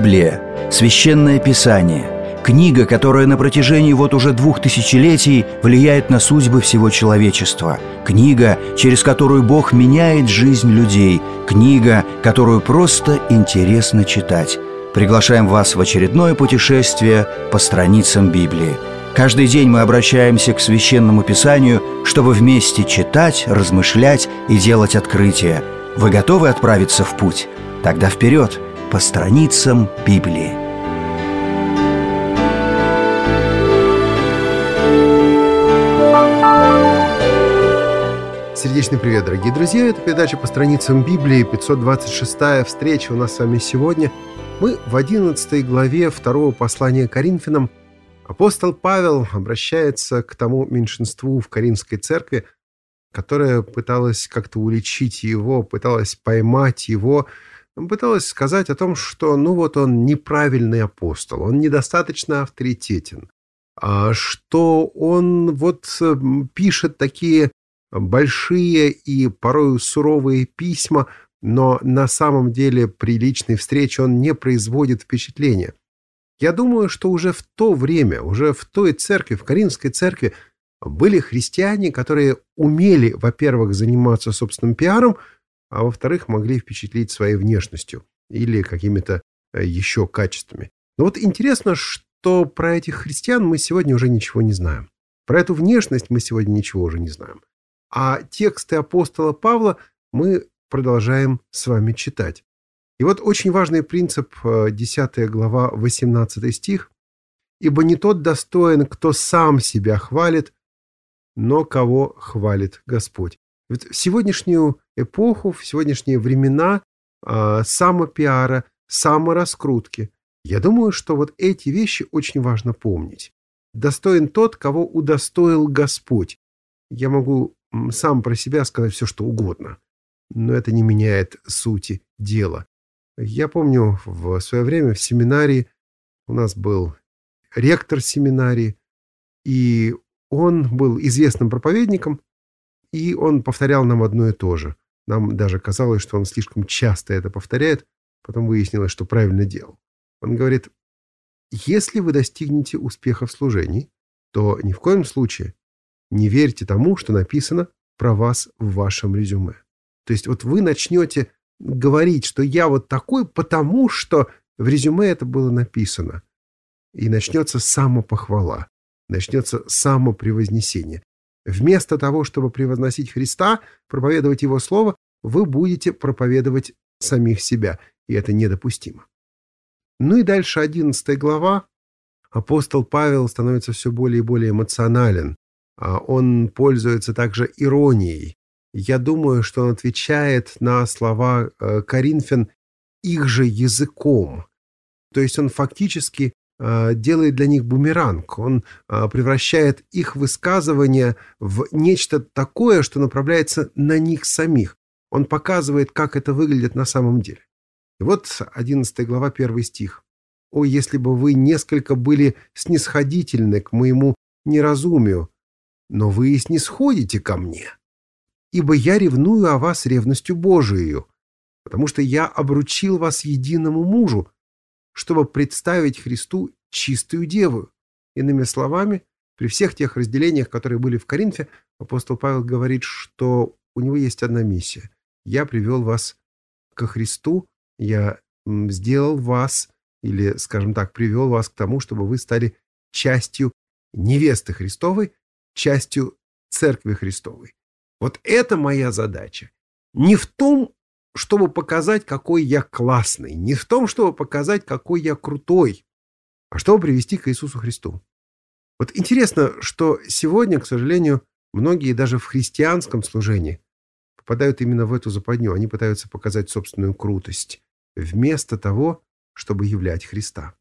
Библия – священное писание, книга, которая на протяжении вот уже 2000 влияет на судьбы всего человечества, книга, через которую Бог меняет жизнь людей, книга, которую просто интересно читать. Приглашаем вас в очередное путешествие по страницам Библии. Каждый день мы обращаемся к Священному Писанию, чтобы вместе читать, размышлять и делать открытия. Вы готовы отправиться в путь? Тогда вперед, по страницам Библии. Сердечный привет, дорогие друзья! Это передача «По страницам Библии», 526-я встреча у нас с вами сегодня. Мы в 11 главе 2 послания к Коринфянам. Апостол Павел обращается к тому меньшинству в Коринфской церкви, которое пыталось как-то уличить его, пыталось поймать его, пыталось сказать о том, что он неправильный апостол, он недостаточно авторитетен, что он пишет такие большие и порой суровые письма, но на самом деле при личной встрече он не производит впечатления. Я думаю, что уже в то время, уже в той церкви, в Коринфской церкви, были христиане, которые умели, во-первых, заниматься собственным пиаром, а во-вторых, могли впечатлить своей внешностью или какими-то еще качествами. Но интересно, что про этих христиан мы сегодня уже ничего не знаем. Про эту внешность мы сегодня ничего уже не знаем. А тексты апостола Павла мы продолжаем с вами читать. И очень важный принцип, 10 глава, 18 стих. «Ибо не тот достоин, кто сам себя хвалит, но кого хвалит Господь». В сегодняшнюю эпоху, в сегодняшние времена самопиара, самораскрутки, я думаю, что эти вещи очень важно помнить. Достоин тот, кого удостоил Господь. Я могу сам про себя сказать все, что угодно, но это не меняет сути дела. Я помню, в свое время в семинарии у нас был ректор семинарии, и он был известным проповедником, и он повторял нам одно и то же. Нам даже казалось, что он слишком часто это повторяет, потом выяснилось, что правильно делал. Он говорит: если вы достигнете успеха в служении, то ни в коем случае не верьте тому, что написано про вас в вашем резюме. То есть вы начнете говорить, что я такой, потому что в резюме это было написано. И начнется самопохвала, начнется самопревознесение. Вместо того, чтобы превозносить Христа, проповедовать Его Слово, вы будете проповедовать самих себя. И это недопустимо. И дальше 11 глава. Апостол Павел становится все более и более эмоционален. Он пользуется также иронией. Я думаю, что он отвечает на слова Коринфян их же языком. То есть он фактически делает для них бумеранг. Он превращает их высказывания в нечто такое, что направляется на них самих. Он показывает, как это выглядит на самом деле. И 11 глава, 1 стих. «О, если бы вы несколько были снисходительны к моему неразумию, но вы и снисходите ко мне. Ибо я ревную о вас ревностью Божией, потому что я обручил вас единому мужу, чтобы представить Христу чистую деву». Иными словами, при всех тех разделениях, которые были в Коринфе, апостол Павел говорит, что у него есть одна миссия. Я привел вас ко Христу, я сделал вас, или, скажем так, привел вас к тому, чтобы вы стали частью невесты Христовой, частью Церкви Христовой. Это моя задача. Не в том, чтобы показать, какой я классный, не в том, чтобы показать, какой я крутой, а чтобы привести к Иисусу Христу. Интересно, что сегодня, к сожалению, многие даже в христианском служении попадают именно в эту западню. Они пытаются показать собственную крутость, вместо того, чтобы являть Христа.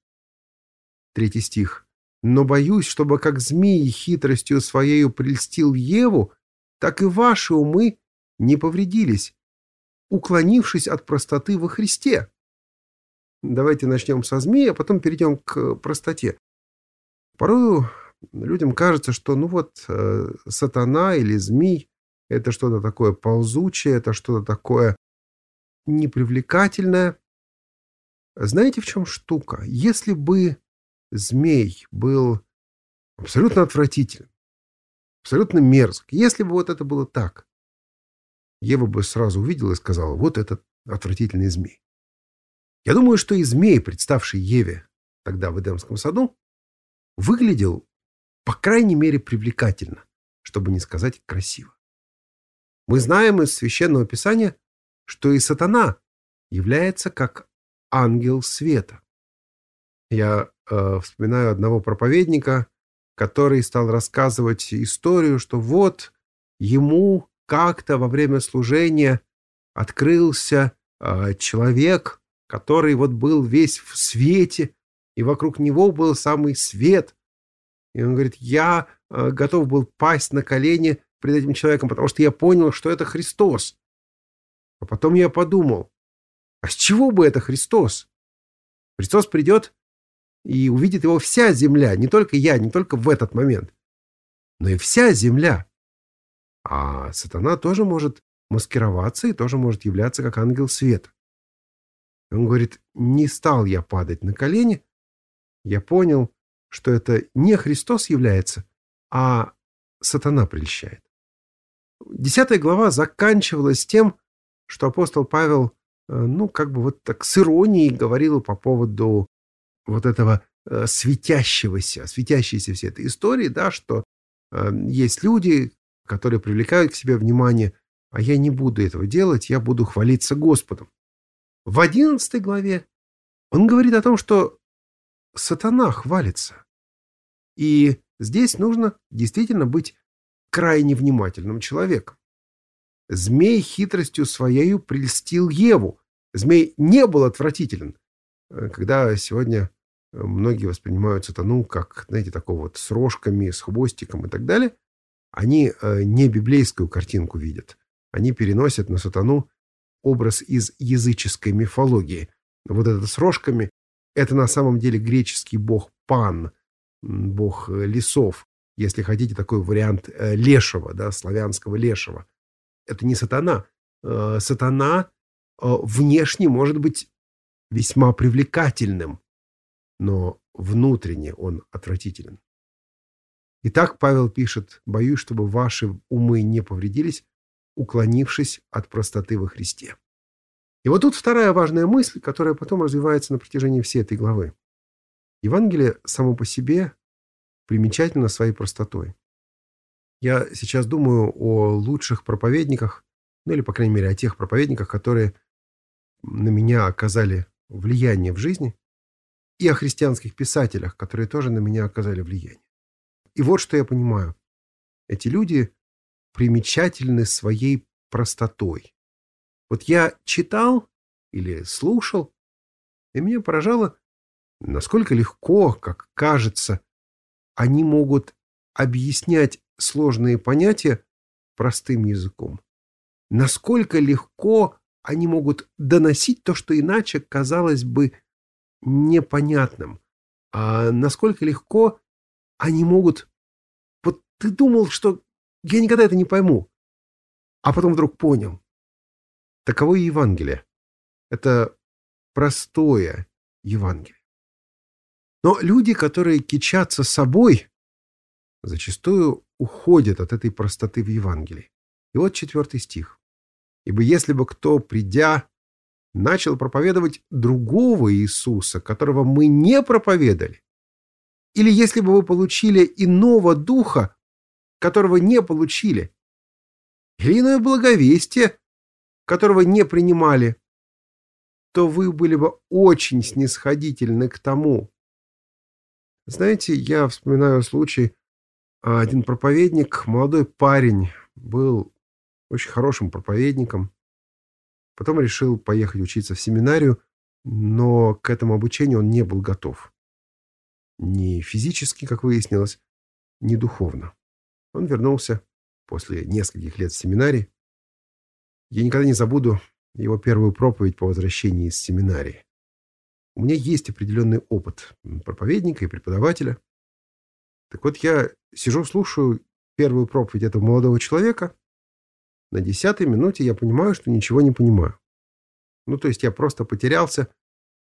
3 стих. «Но боюсь, чтобы как змей хитростью своею прельстил Еву, так и ваши умы не повредились, уклонившись от простоты во Христе». Давайте начнем со змея, а потом перейдем к простоте. Порою людям кажется, что сатана или змей – это что-то такое ползучее, это что-то такое непривлекательное. Знаете, в чем штука? Если бы змей был абсолютно отвратителен, абсолютно мерзок, если бы вот это было так, Ева бы сразу увидела и сказала: вот этот отвратительный змей. Я думаю, что и змей, представший Еве тогда в Эдемском саду, выглядел, по крайней мере, привлекательно, чтобы не сказать красиво. Мы знаем из Священного Писания, что и сатана является как ангел света. Я вспоминаю одного проповедника, который стал рассказывать историю, что вот ему как-то во время служения открылся человек, который вот был весь в свете, и вокруг него был самый свет. И он говорит: я готов был пасть на колени перед этим человеком, потому что я понял, что это Христос. А потом я подумал: а с чего бы это Христос? Христос придет и увидит его вся земля, не только я, не только в этот момент, но и вся земля. А сатана тоже может маскироваться и тоже может являться как ангел света. Он говорит: не стал я падать на колени, я понял, что это не Христос является, а сатана прельщает. 10 глава заканчивалась тем, что апостол Павел, как бы вот так с иронией говорил по поводу вот этого светящейся всей этой истории, да, что есть люди, которые привлекают к себе внимание, а я не буду этого делать, я буду хвалиться Господом. В 11 главе он говорит о том, что сатана хвалится. И здесь нужно действительно быть крайне внимательным человеком. Змей хитростью своею прельстил Еву. Змей не был отвратителен. Когда сегодня многие воспринимают сатану как, знаете, такого вот с рожками, с хвостиком и так далее, они не библейскую картинку видят. Они переносят на сатану образ из языческой мифологии. Вот этот с рожками — это на самом деле греческий бог Пан, бог лесов. Если хотите, такой вариант лешего, да, славянского лешего. Это не сатана. Сатана внешне может быть весьма привлекательным, но внутренне он отвратителен. Итак, Павел пишет: «Боюсь, чтобы ваши умы не повредились, уклонившись от простоты во Христе». И вот тут вторая важная мысль, которая потом развивается на протяжении всей этой главы. Евангелие само по себе примечательно своей простотой. Я сейчас думаю о лучших проповедниках, или, по крайней мере, о тех проповедниках, которые на меня оказали влияние в жизни, и о христианских писателях, которые тоже на меня оказали влияние. И вот что я понимаю. Эти люди примечательны своей простотой. Вот я читал или слушал, и меня поражало, насколько легко, как кажется, они могут объяснять сложные понятия простым языком. Насколько легко они могут доносить то, что иначе казалось бы непонятным. А насколько легко они могут... Вот ты думал, что я никогда это не пойму, а потом вдруг понял. Таково и Евангелие. Это простое Евангелие. Но люди, которые кичатся собой, зачастую уходят от этой простоты в Евангелии. И вот 4 стих. «Ибо если бы кто, придя, начал проповедовать другого Иисуса, которого мы не проповедали, или если бы вы получили иного духа, которого не получили, или иное благовестие, которого не принимали, то вы были бы очень снисходительны к тому». Знаете, я вспоминаю случай, один проповедник, молодой парень, был очень хорошим проповедником, потом решил поехать учиться в семинарию, но к этому обучению он не был готов. Ни физически, как выяснилось, ни духовно. Он вернулся после нескольких лет в семинарии. Я никогда не забуду его первую проповедь по возвращении из семинарии. У меня есть определенный опыт проповедника и преподавателя. Так вот, я сижу, слушаю первую проповедь этого молодого человека. На 10-й минуте я понимаю, что ничего не понимаю. То есть я просто потерялся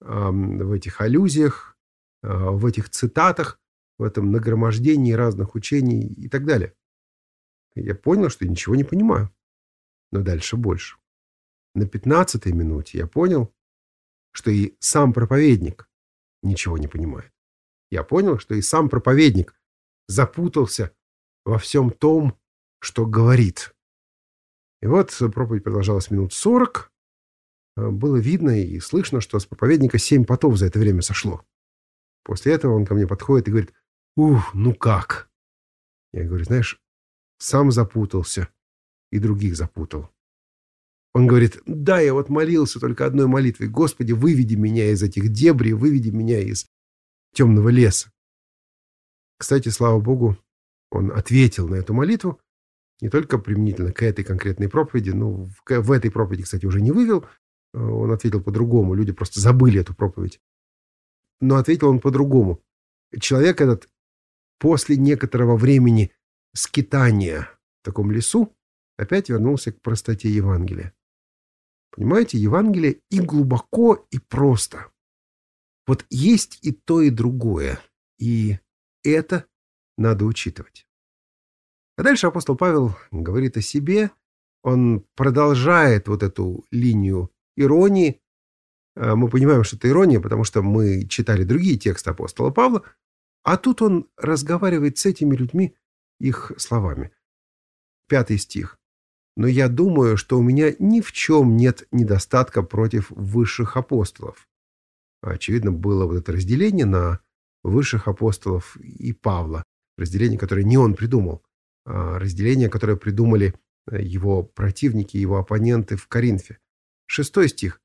в этих аллюзиях, в этих цитатах, в этом нагромождении разных учений и так далее. Я понял, что я ничего не понимаю. Но дальше больше. На 15-й минуте я понял, что и сам проповедник ничего не понимает. Я понял, что и сам проповедник запутался во всем том, что говорит. И вот проповедь продолжалась минут 40. Было видно и слышно, что с проповедника 7 потов за это время сошло. После этого он ко мне подходит и говорит: ну как? Я говорю: знаешь, сам запутался и других запутал. Он говорит: да, я вот молился только одной молитвой: Господи, выведи меня из этих дебрей, выведи меня из темного леса. Кстати, слава Богу, он ответил на эту молитву, не только применительно к этой конкретной проповеди, в этой проповеди, кстати, уже не вывел, он ответил по-другому, люди просто забыли эту проповедь. Но ответил он по-другому. Человек этот после некоторого времени скитания в таком лесу опять вернулся к простоте Евангелия. Понимаете, Евангелие и глубоко, и просто. Вот есть и то, и другое. И это надо учитывать. А дальше апостол Павел говорит о себе. Он продолжает вот эту линию иронии. Мы понимаем, что это ирония, потому что мы читали другие тексты апостола Павла. А тут он разговаривает с этими людьми их словами. 5 стих. «Но я думаю, что у меня ни в чем нет недостатка против высших апостолов». Очевидно, было вот это разделение на высших апостолов и Павла. Разделение, которое не он придумал. А разделение, которое придумали его противники, его оппоненты в Коринфе. 6 стих.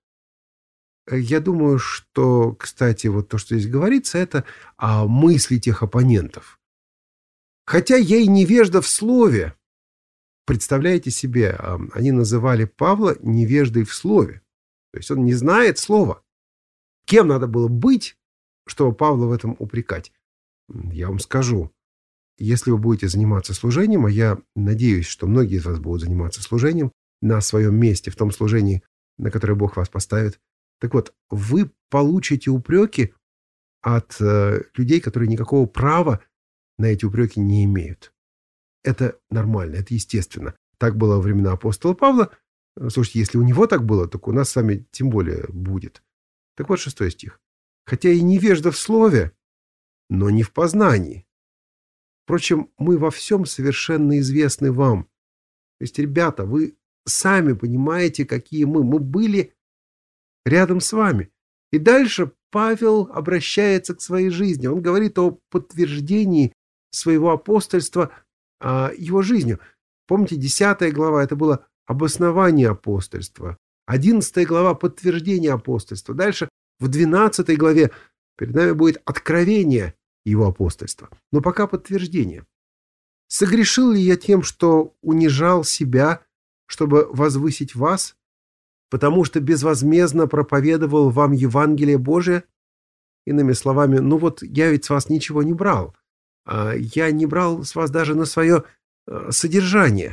Я думаю, что, кстати, вот то, что здесь говорится, это о мысли тех оппонентов. Хотя я и невежда в слове. Представляете себе, они называли Павла невеждой в слове. То есть он не знает слова. Кем надо было быть, чтобы Павла в этом упрекать? Я вам скажу. Если вы будете заниматься служением, а я надеюсь, что многие из вас будут заниматься служением на своем месте, в том служении, на которое Бог вас поставит, так вот, вы получите упреки от людей, которые никакого права на эти упреки не имеют. Это нормально, это естественно. Так было во времена апостола Павла. Слушайте, если у него так было, так у нас с вами тем более будет. Так вот 6 стих. «Хотя и невежда в слове, но не в познании. Впрочем, мы во всем совершенно известны вам». То есть, ребята, вы сами понимаете, какие мы. Мы были рядом с вами. И дальше Павел обращается к своей жизни. Он говорит о подтверждении своего апостольства его жизнью. Помните, 10 глава – это было обоснование апостольства. 11 глава – подтверждение апостольства. Дальше в 12 главе перед нами будет откровение его апостольства. Но пока подтверждение. «Согрешил ли я тем, что унижал себя, чтобы возвысить вас, потому что безвозмездно проповедовал вам Евангелие Божие?» Иными словами, я ведь с вас ничего не брал. Я не брал с вас даже на свое содержание.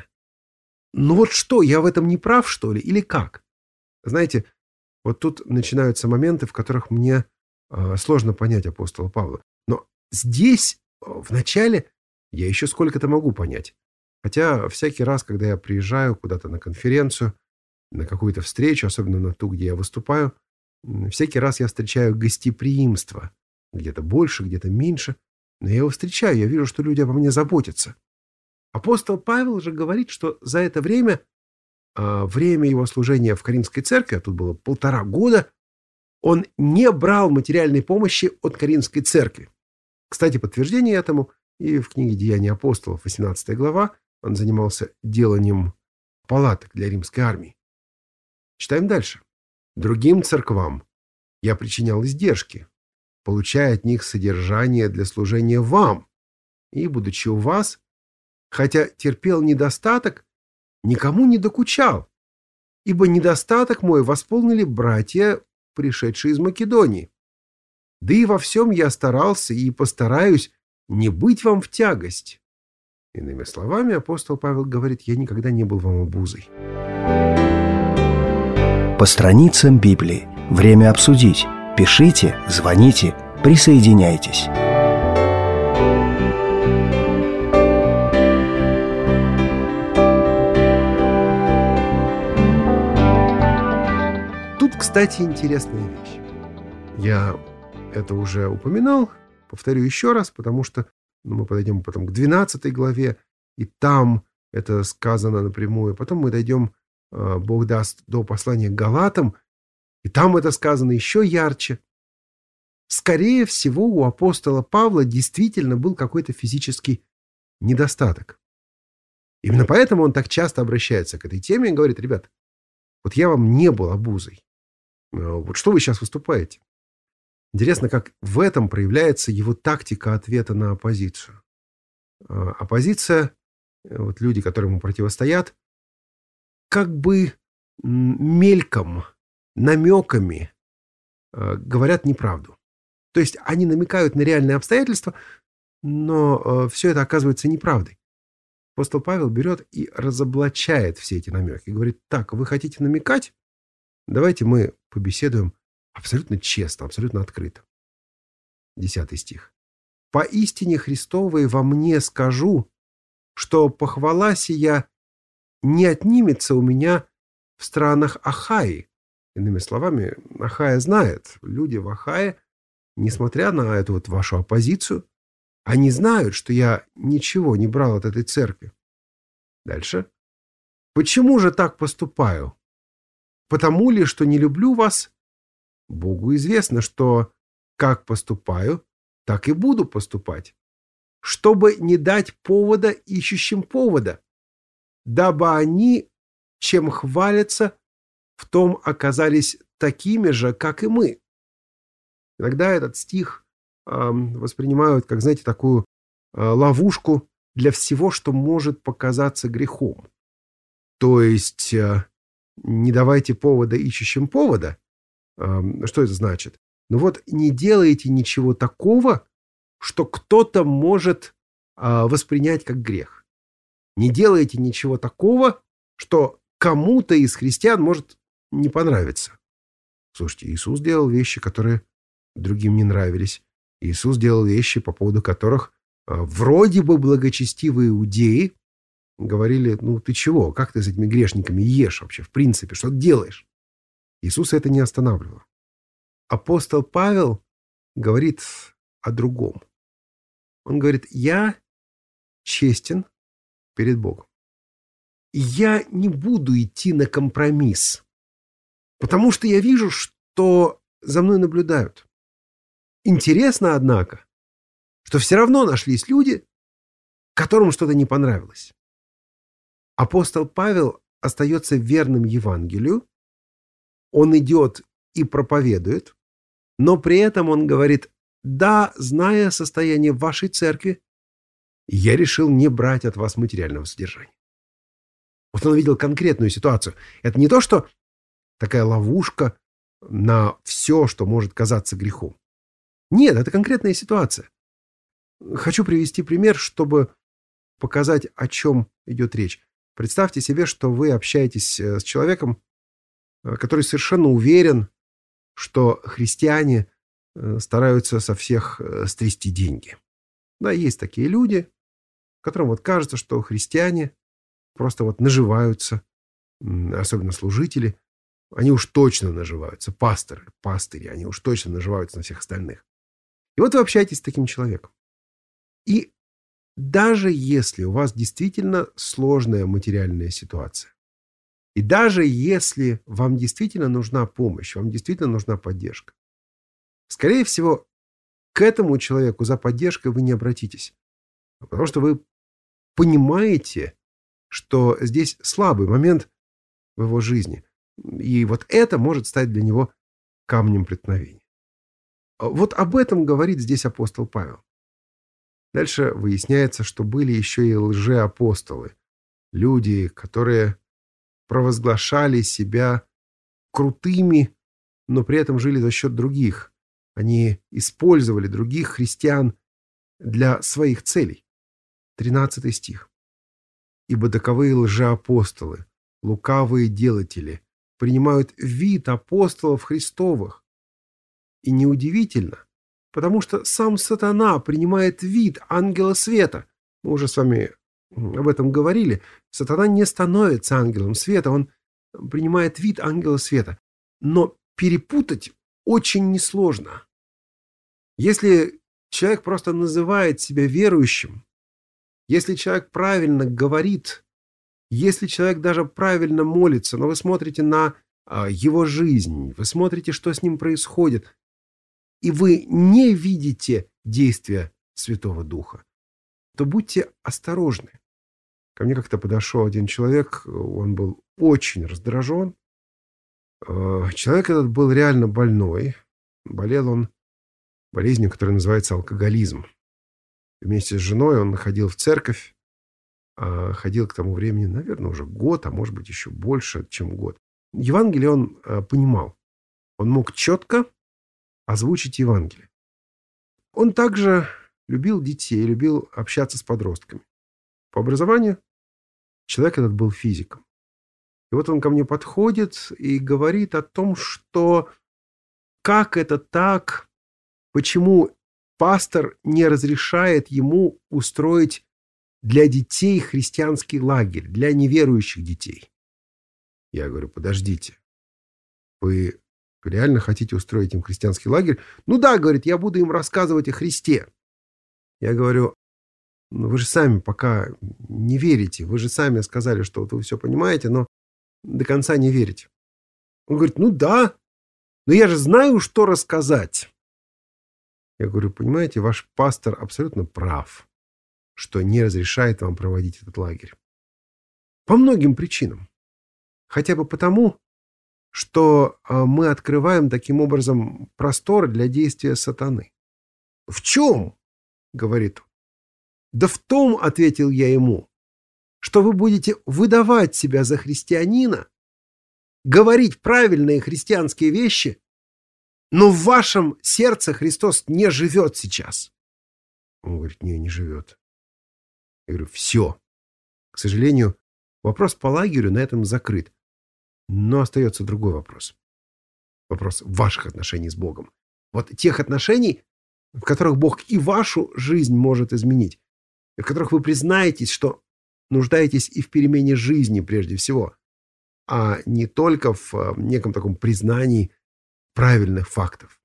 Что, я в этом не прав, что ли, или как? Знаете, вот тут начинаются моменты, в которых мне сложно понять апостола Павла. Но здесь, в начале, я еще сколько-то могу понять. Хотя всякий раз, когда я приезжаю куда-то на конференцию, на какую-то встречу, особенно на ту, где я выступаю, всякий раз я встречаю гостеприимство. Где-то больше, где-то меньше. Но я его встречаю, я вижу, что люди обо мне заботятся. Апостол Павел же говорит, что за это время его служения в Коринфской церкви, а тут было 1,5 года, он не брал материальной помощи от Коринфской церкви. Кстати, подтверждение этому и в книге «Деяния апостолов», 18 глава, он занимался деланием палаток для римской армии. Читаем дальше. «Другим церквам я причинял издержки, получая от них содержание для служения вам, и, будучи у вас, хотя терпел недостаток, никому не докучал, ибо недостаток мой восполнили братья, пришедшие из Македонии. Да и во всем я старался и постараюсь не быть вам в тягость». Иными словами, апостол Павел говорит: я никогда не был вам обузой. По страницам Библии. Время обсудить. Пишите, звоните, присоединяйтесь. Тут, кстати, интересная вещь. Я это уже упоминал, повторю еще раз, потому что мы подойдем потом к 12 главе, и там это сказано напрямую. Потом мы дойдем, Бог даст, до послания к Галатам, и там это сказано еще ярче. Скорее всего, у апостола Павла действительно был какой-то физический недостаток. Именно поэтому он так часто обращается к этой теме и говорит: ребят, вот я вам не был обузой. Вот что вы сейчас выступаете? Интересно, как в этом проявляется его тактика ответа на оппозицию. Оппозиция, вот люди, которые ему противостоят, как бы мельком, намеками говорят неправду. То есть они намекают на реальные обстоятельства, но все это оказывается неправдой. Апостол Павел берет и разоблачает все эти намеки. Говорит: так, вы хотите намекать? Давайте мы побеседуем абсолютно честно, абсолютно открыто. 10 стих. «Поистине Христовой во мне скажу, что похвала сия не отнимется у меня в странах Ахаи». Иными словами, Ахая знает. Люди в Ахае, несмотря на эту вот вашу оппозицию, они знают, что я ничего не брал от этой церкви. Дальше. «Почему же так поступаю? Потому ли, что не люблю вас? Богу известно, что как поступаю, так и буду поступать, чтобы не дать повода ищущим повода, дабы они, чем хвалятся, в том оказались такими же, как и мы». Иногда этот стих воспринимают как, знаете, такую ловушку для всего, что может показаться грехом. То есть не давайте повода ищущим повода. Что это значит? Ну вот не делайте ничего такого, что кто-то может воспринять как грех. Не делайте ничего такого, что кому-то из христиан может не понравиться. Слушайте, Иисус делал вещи, которые другим не нравились. Иисус делал вещи, по поводу которых вроде бы благочестивые иудеи говорили: ну ты чего, как ты с этими грешниками ешь вообще, в принципе, что ты делаешь? Иисус это не останавливал. Апостол Павел говорит о другом. Он говорит: я честен перед Богом. И я не буду идти на компромисс, потому что я вижу, что за мной наблюдают. Интересно, однако, что все равно нашлись люди, которым что-то не понравилось. Апостол Павел остается верным Евангелию, он идет и проповедует, но при этом он говорит: да, зная состояние вашей церкви, я решил не брать от вас материального содержания. Вот он видел конкретную ситуацию. Это не то, что такая ловушка на все, что может казаться грехом. Нет, это конкретная ситуация. Хочу привести пример, чтобы показать, о чем идет речь. Представьте себе, что вы общаетесь с человеком, который совершенно уверен, что христиане стараются со всех стрясти деньги. Да, есть такие люди, которым вот кажется, что христиане просто вот наживаются, особенно служители. Они уж точно наживаются, пастыри, они уж точно наживаются на всех остальных. И вот вы общаетесь с таким человеком. И даже если у вас действительно сложная материальная ситуация, и даже если вам действительно нужна помощь, вам действительно нужна поддержка, скорее всего, к этому человеку за поддержкой вы не обратитесь. Потому что вы понимаете, что здесь слабый момент в его жизни. И вот это может стать для него камнем преткновения. Вот об этом говорит здесь апостол Павел. Дальше выясняется, что были еще и лжеапостолы. Люди, которые провозглашали себя крутыми, но при этом жили за счет других. Они использовали других христиан для своих целей. 13 стих. «Ибо таковые лжеапостолы, лукавые делатели, принимают вид апостолов Христовых, И неудивительно, потому что сам сатана принимает вид ангела света. Мы уже с вами об этом говорили. Сатана не становится ангелом света, он принимает вид ангела света. Но перепутать очень несложно. Если человек просто называет себя верующим, если человек правильно говорит, если человек даже правильно молится, но вы смотрите на его жизнь, вы смотрите, что с ним происходит, и вы не видите действия Святого Духа, то будьте осторожны. Ко мне как-то подошел один человек, он был очень раздражен. Человек этот был реально больной. Болел он болезнью, которая называется алкоголизм. Вместе с женой он ходил в церковь, ходил к тому времени, наверное, уже год, а может быть еще больше, чем год. Евангелие он понимал. Он мог четко озвучить Евангелие. Он также любил детей, любил общаться с подростками. По образованию человек этот был физиком. И вот он ко мне подходит и говорит о том, что как это так, почему пастор не разрешает ему устроить для детей христианский лагерь, для неверующих детей. Я говорю, подождите, вы реально хотите устроить им христианский лагерь? Ну да, говорит, я буду им рассказывать о Христе. Я говорю, ну вы же сами пока не верите, вы же сами сказали, что вот вы все понимаете, но до конца не верите. Он говорит, ну да, но я же знаю, что рассказать. Я говорю, понимаете, ваш пастор абсолютно прав, что не разрешает вам проводить этот лагерь. По многим причинам. Хотя бы потому, что мы открываем таким образом простор для действия сатаны. В чем? Говорит он. Да в том, ответил я ему, что вы будете выдавать себя за христианина, говорить правильные христианские вещи, но в вашем сердце Христос не живет сейчас. Он говорит, не живет. Я говорю, все. К сожалению, вопрос по лагерю на этом закрыт. Но остается другой вопрос. Вопрос ваших отношений с Богом. Вот тех отношений, в которых Бог и вашу жизнь может изменить, в которых вы признаетесь, что нуждаетесь и в перемене жизни прежде всего, а не только в неком таком признании правильных фактов.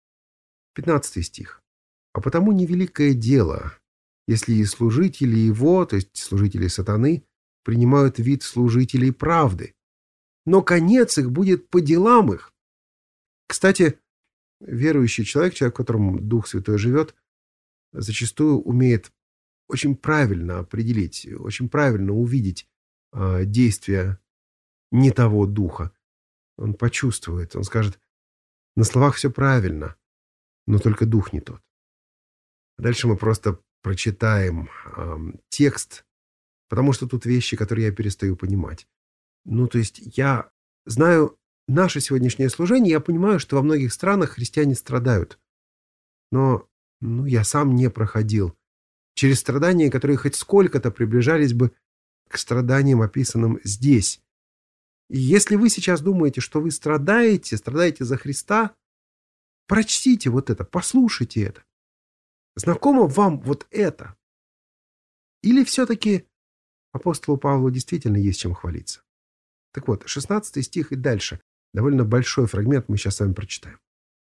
15 стих. «А потому невеликое дело, если и служители его, то есть служители сатаны, принимают вид служителей правды, но конец их будет по делам их». Кстати, верующий человек, в котором Дух Святой живет, зачастую умеет очень правильно определить, очень правильно увидеть действия не того духа. Он почувствует, он скажет, на словах все правильно, но только дух не тот. Дальше мы просто прочитаем текст, потому что тут вещи, которые я перестаю понимать. Ну, то есть я знаю наше сегодняшнее служение, я понимаю, что во многих странах христиане страдают. Но я сам не проходил через страдания, которые хоть сколько-то приближались бы к страданиям, описанным здесь. И если вы сейчас думаете, что вы страдаете за Христа, прочтите вот это, послушайте это. Знакомо вам вот это? Или все-таки апостолу Павлу действительно есть чем хвалиться? Так вот, 16 стих и дальше. Довольно большой фрагмент мы сейчас с вами прочитаем.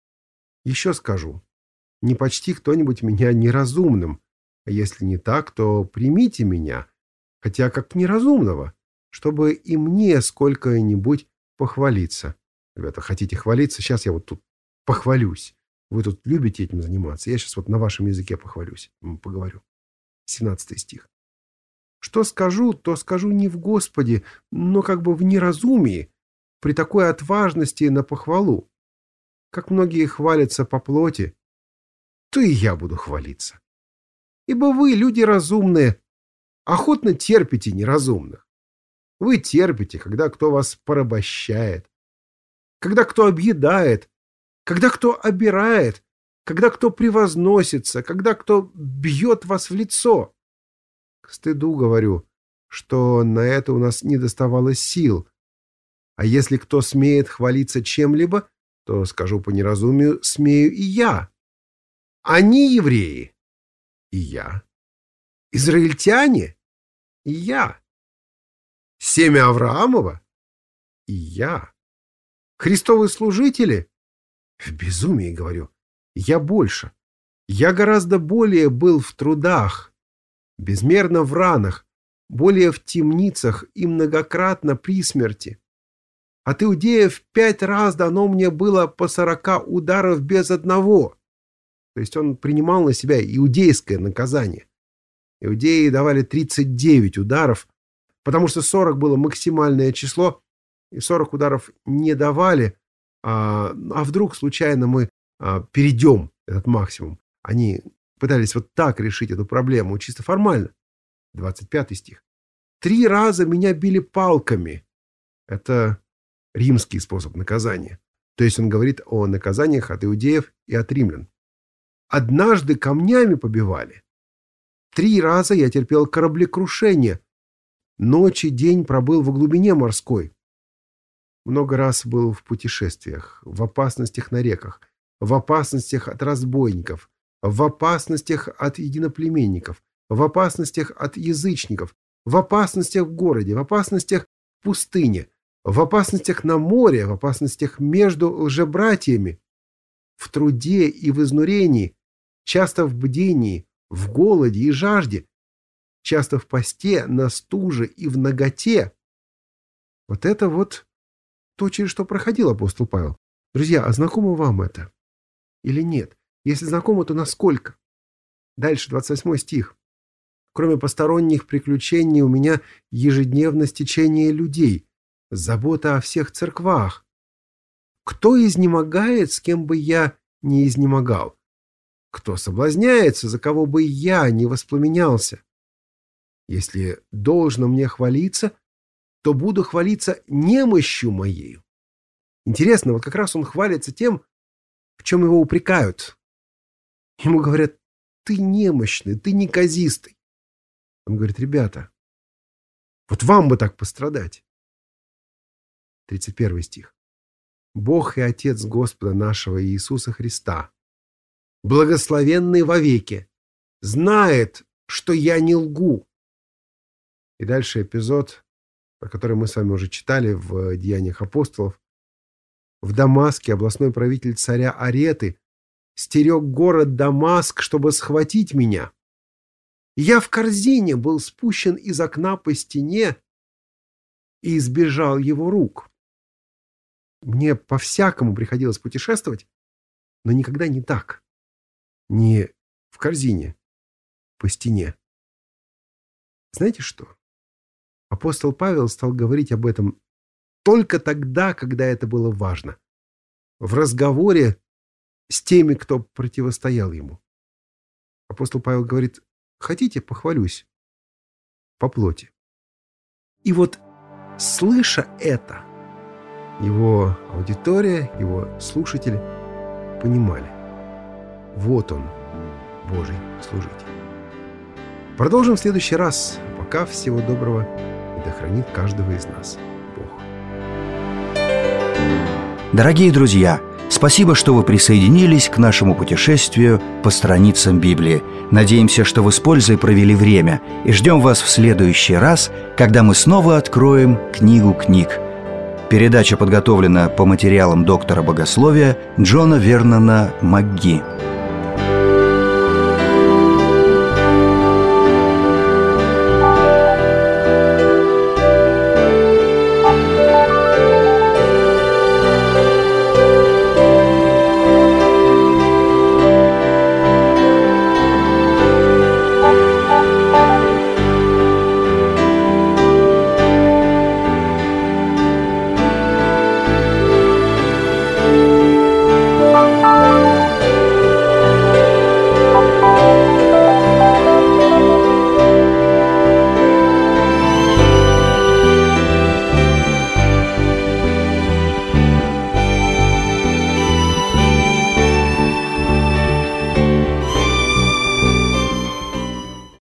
«Еще скажу, не почти кто-нибудь меня неразумным, а если не так, то примите меня, хотя как неразумного, чтобы и мне сколько-нибудь похвалиться». Ребята, хотите хвалиться? Сейчас я вот тут похвалюсь. Вы тут любите этим заниматься. Я сейчас вот на вашем языке похвалюсь, поговорю. 17 стих. «Что скажу, то скажу не в Господе, но как бы в неразумии, при такой отважности на похвалу. Как многие хвалятся по плоти, то и я буду хвалиться. Ибо вы, люди разумные, охотно терпите неразумных. Вы терпите, когда кто вас порабощает, когда кто объедает, когда кто обирает, когда кто превозносится, когда кто бьет вас в лицо. К стыду говорю, что на это у нас не доставало сил. А если кто смеет хвалиться чем-либо, то, скажу по неразумию, смею и я. Они евреи, и я. Израильтяне, и я. Семя Авраамова, и я. Христовы служители, в безумии говорю, я больше. Я гораздо более был в трудах, безмерно в ранах, более в темницах и многократно при смерти. От иудеев 5 раз дано мне было по 40 ударов без одного. То есть он принимал на себя иудейское наказание. Иудеи давали 39 ударов, потому что 40 было максимальное число, и 40 ударов не давали, а вдруг случайно мы перейдем этот максимум. Они пытались вот так решить эту проблему, чисто формально. 25 стих. 3 раза меня били палками. Это римский способ наказания. То есть он говорит о наказаниях от иудеев и от римлян. Однажды камнями побивали. 3 раза я терпел кораблекрушение. Ночь и день пробыл во глубине морской. Много раз был в путешествиях, в опасностях на реках, в опасностях от разбойников, в опасностях от единоплеменников, в опасностях от язычников, в опасностях в городе, в опасностях в пустыне, в опасностях на море, в опасностях между лжебратьями, в труде и в изнурении, часто в бдении, в голоде и жажде, часто в посте, на стуже и в наготе. Вот это вот то, через что проходил апостол Павел. Друзья, а знакомо вам это? Или нет? Если знакомо, то насколько? Дальше, 28 стих. Кроме посторонних приключений, у меня ежедневно стечение людей, забота о всех церквах. Кто изнемогает, с кем бы я не изнемогал? Кто соблазняется, за кого бы я не воспламенялся? Если должно мне хвалиться, то буду хвалиться немощью моею. Интересно, вот как раз он хвалится тем, в чем его упрекают. Ему говорят: ты немощный, ты неказистый. Он говорит: ребята, вот вам бы так пострадать. 31 стих. Бог и Отец Господа нашего Иисуса Христа, благословенный вовеки, знает, что я не лгу. И дальше эпизод, про который мы с вами уже читали в Деяниях апостолов. В Дамаске областной правитель царя Ареты стерег город Дамаск, чтобы схватить меня. Я в корзине был спущен из окна по стене и избежал его рук. Мне по-всякому приходилось путешествовать, но никогда не так. Не в корзине, по стене. Знаете что? Апостол Павел стал говорить об этом только тогда, когда это было важно. В разговоре с теми, кто противостоял ему. Апостол Павел говорит: хотите, похвалюсь по плоти. И вот, слыша это, его аудитория, его слушатели понимали: вот он, Божий служитель. Продолжим в следующий раз. Пока всего доброго, и да хранит каждого из нас Бог. Дорогие друзья, спасибо, что вы присоединились к нашему путешествию по страницам Библии. Надеемся, что вы с пользой провели время, и ждем вас в следующий раз, когда мы снова откроем книгу книг. Передача подготовлена по материалам доктора богословия Джона Вернона МакГи.